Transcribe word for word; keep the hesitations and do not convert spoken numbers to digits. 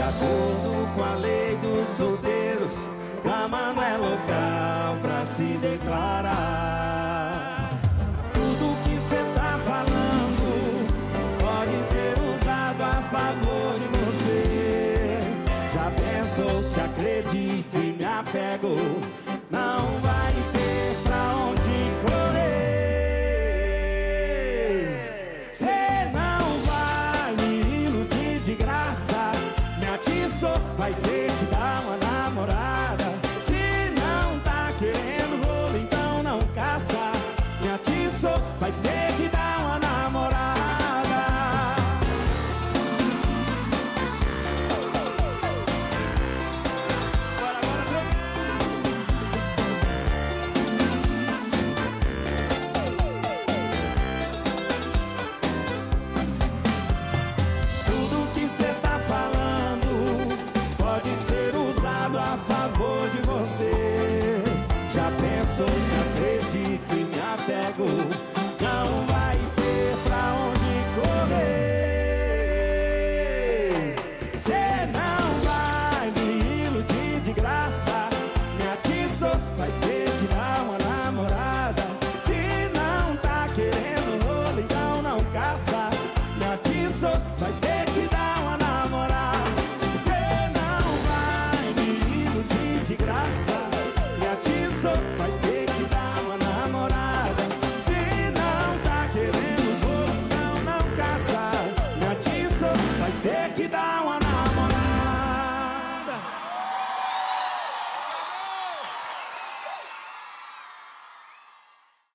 De acordo com a lei dos solteiros, cama não é local pra se declarar. Tudo que cê tá falando pode ser usado a favor de você. Já pensou, se acredito e me apego, não vai ter pra onde correr. Cê não vai me iludir de graça, me atiçou, vai ter